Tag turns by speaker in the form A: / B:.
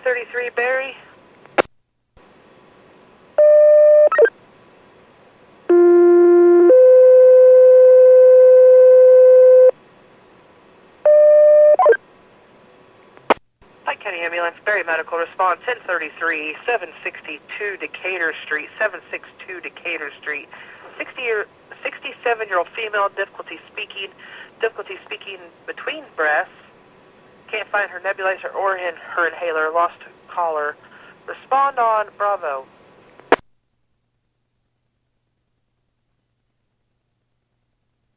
A: 1033 Barry. Pike County Ambulance, Barry Medical Response, 1033, 762 Decatur Street, 762 Decatur Street. 67-year-old female, difficulty speaking between breaths. Can't find her nebulizer or her inhaler. Lost caller. Respond on Bravo.